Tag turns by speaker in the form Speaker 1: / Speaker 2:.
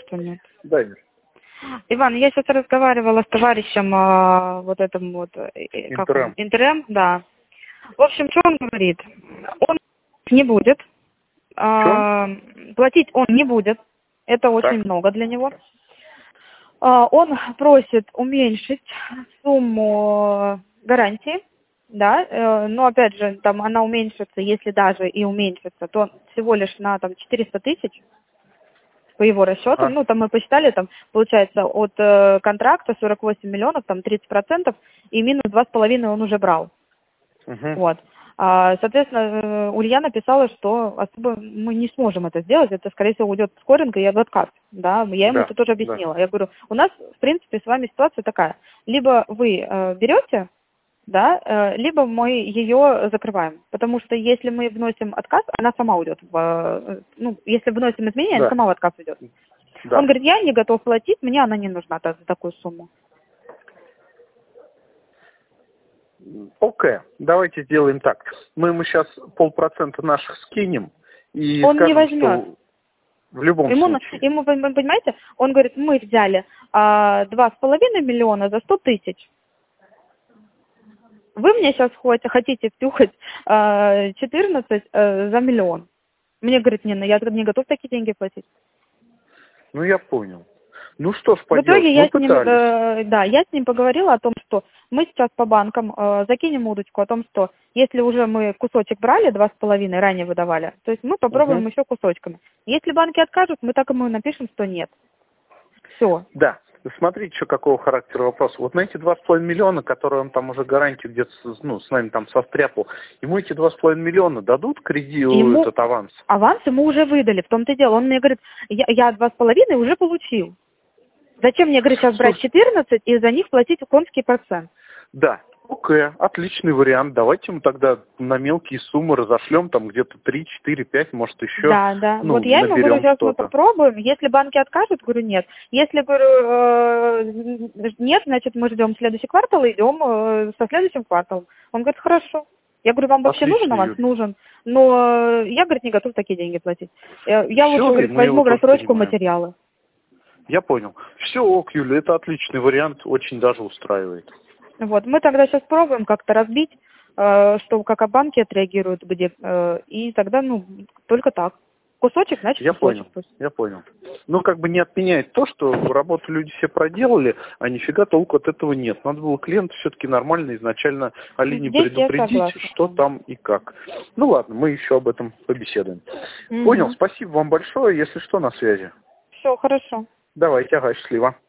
Speaker 1: что нет.
Speaker 2: Да, Игорь.
Speaker 1: Иван, я сейчас разговаривала с товарищем вот этим вот Интерэм, да. В общем, что он говорит? Он не будет. Платить он не будет. Это очень много для него. Он просит уменьшить сумму гарантии, да, но опять же, там она уменьшится, если даже и уменьшится, то всего лишь на там 400 тысяч по его расчетам. Ну, там мы посчитали, там получается от контракта 48 миллионов, там 30%, и минус 2,5 он уже брал. Вот. Соответственно, Ульяна писала, что особо мы не сможем это сделать, это, скорее всего, уйдет в скоринг и в отказ. Да? Я ему это тоже объяснила. Да. Я говорю, у нас, в принципе, с вами ситуация такая. Либо вы берете, да, либо мы ее закрываем. Потому что если мы вносим отказ, она сама уйдет. Ну, если вносим изменения, она сама в отказ уйдет. Да. Он говорит, я не готов платить, мне она не нужна за такую сумму.
Speaker 2: Окей, давайте сделаем так. Мы ему сейчас 0,5% наших скинем и
Speaker 1: он
Speaker 2: скажем,
Speaker 1: не возьмет.
Speaker 2: что в любом случае.
Speaker 1: Ему, понимаете, он говорит, мы взяли 2,5 миллиона за 100 тысяч. Вы мне сейчас хотите втюхать 14 за миллион. Мне говорит, не, я не готов такие деньги платить.
Speaker 2: Ну, я понял. Ну что ж поделать,
Speaker 1: в итоге я
Speaker 2: с
Speaker 1: ним поговорила о том, что мы сейчас по банкам закинем удочку о том, что если уже мы кусочек брали, 2,5 ранее выдавали, то есть мы попробуем еще кусочками. Если банки откажут, мы так ему напишем, что нет. Все.
Speaker 2: Да. Смотрите, что какого характера вопрос. Вот на эти 2,5 миллиона, которые он там уже гарантию где-то с нами там состряпал, ему эти 2,5 миллиона дадут кредит, этот аванс?
Speaker 1: Аванс ему уже выдали, в том-то и дело. Он мне говорит, я 2,5 уже получил. Зачем мне, говорит, сейчас брать 14 и за них платить конский процент?
Speaker 2: Да, окей, отличный вариант. Давайте ему тогда на мелкие суммы разошлем, там где-то 3, 4, 5, может еще.
Speaker 1: Да. Вот я ему говорю, сейчас мы попробуем. Если банки откажут, говорю, нет. Если, говорю, нет, значит, мы ждем следующий квартал и идем со следующим кварталом. Он говорит, хорошо. Я говорю, вам вообще нужен аванс? Нужен. Но я, говорит, не готов такие деньги платить. Я лучше, говорит, возьму в рассрочку материалы.
Speaker 2: Я понял. Все, ок, Юля, это отличный вариант, очень даже устраивает.
Speaker 1: Вот, мы тогда сейчас пробуем как-то разбить, что как банки отреагируют, где, и тогда, только так. Кусочек, значит,
Speaker 2: я
Speaker 1: кусочек.
Speaker 2: Я понял. Ну, как бы не отменяет то, что работу люди все проделали, а нифига толку от этого нет. Надо было клиенту все-таки нормально изначально Алине предупредить, что там и как. Ну, ладно, мы еще об этом побеседуем. Понял, спасибо вам большое, если что, на связи.
Speaker 1: Все, хорошо.
Speaker 2: Давайте, ага, счастливо.